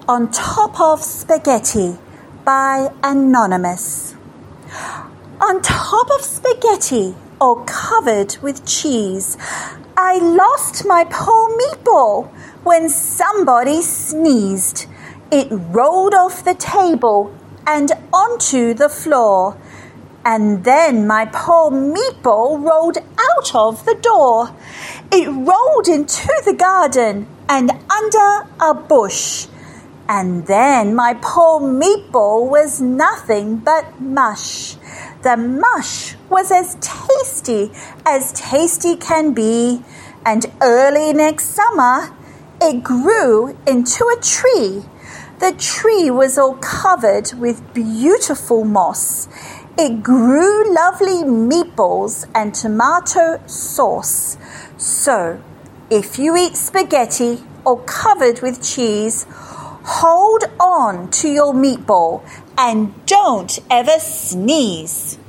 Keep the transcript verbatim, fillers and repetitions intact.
On Top of Spaghetti by Anonymous. On top of spaghetti, all covered with cheese, I lost my poor meatball when somebody sneezed. It rolled off the table and onto the floor. And then my poor meatball rolled out of the door. It rolled into the garden and under a bush. And then my poor meatball was nothing but mush. The mush was as tasty as tasty can be, and early next summer it grew into a tree. The tree was all covered with beautiful moss. It grew lovely meatballs and tomato sauce. So, if you eat spaghetti or covered with cheese, hold on to your meatball and don't ever sneeze.